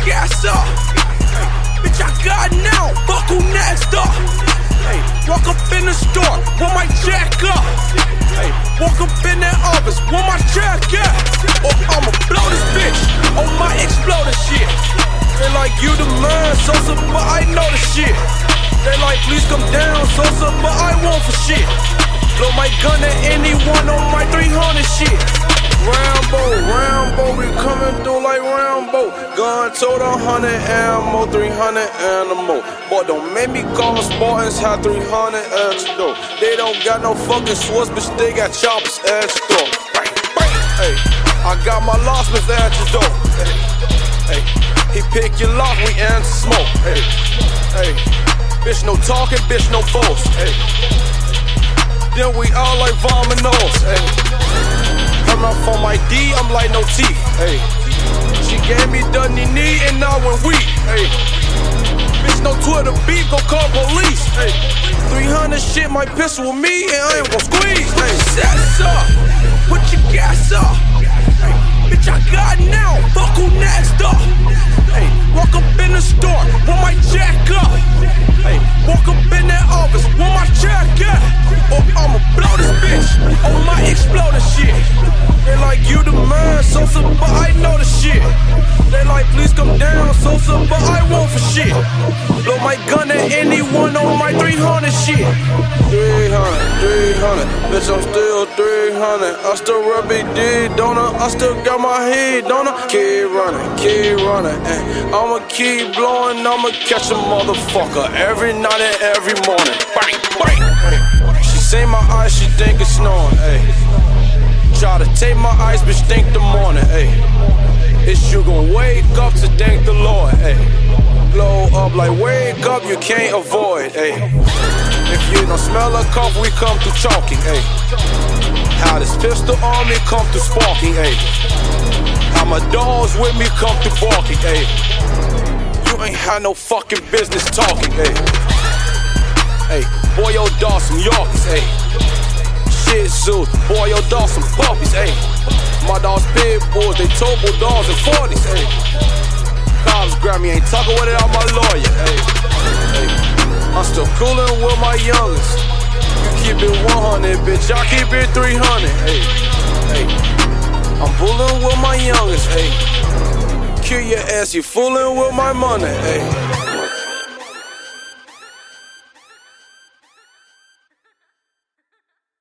gas up. Hey, bitch, I got it now. Fuck who next up. Hey, walk up in the store, want my check up. Hey, walk up in that office, want my check at. Or I'ma blow this bitch on my exploder shit. They like you the man, Sosa, but I know the shit. They like please come down, Sosa, but I want for shit. Blow my gun at anyone on my 300 shit. Rambo, we coming through like Rambo. Gun total 100 ammo, 300 animal. Boy, don't make me call Spartans, have 300 extra though. They don't got no fucking swords, bitch, they got choppers extra. Hey, I got my locksmith at your door. Hey, he pick your lock, we answer smoke. Hey, bitch no talking, bitch no boast. Hey, then we all like vominos. Hey. I'm out for my D, I'm like no teeth. Hey, she gave me the knee and I went weak. Hey, bitch no Twitter beef, go call police. Hey, 300 shit, my pistol with me and I ain't gon' squeeze. Hey, sets up, put your gas up. Hey, bitch I got it now, fuck who next up. Hey, walk up in the store, want my check up. Hey, walk up in that office, want my check at. Or I'ma blow this bitch on my exploder shit. They like you the man, Sosa, but I know the shit. They like please come down, Sosa, but I want for shit. Blow my gun at anyone on my 300 shit. 300, bitch I'm still 300. I still rub big D, don't I? I still got my head, don't I? Keep running, and I'ma keep blowing. I'ma catch a motherfucker every night and every morning. Bang, bang. She say my eyes, she think it's snowing. Ay. Try to take my eyes, bitch, think the morning. Ay. It's you gon' wake up to thank the Lord. Ay. Blow up like wake up, you can't avoid. Ay. If you don't smell a cough, we come through chalking. Ay. How this pistol on me come through sparking. Ay. How my dogs with me come through barking. Ay. You ain't had no fucking business talking. Ay. Hey, boy, your dog some Yorkies, ayy. Shih Tzu, boy, your dog some puppies, ayy. My dogs pit bulls, they turbo dogs in 40s, ayy. Cops grab me, ain't talking with it, I'm my lawyer, ayy. I'm still coolin' with my youngest. You keep it 100, bitch, I keep it 300, ayy. I'm bullin' with my youngest, ayy. Kill your ass, you foolin' with my money, ayy.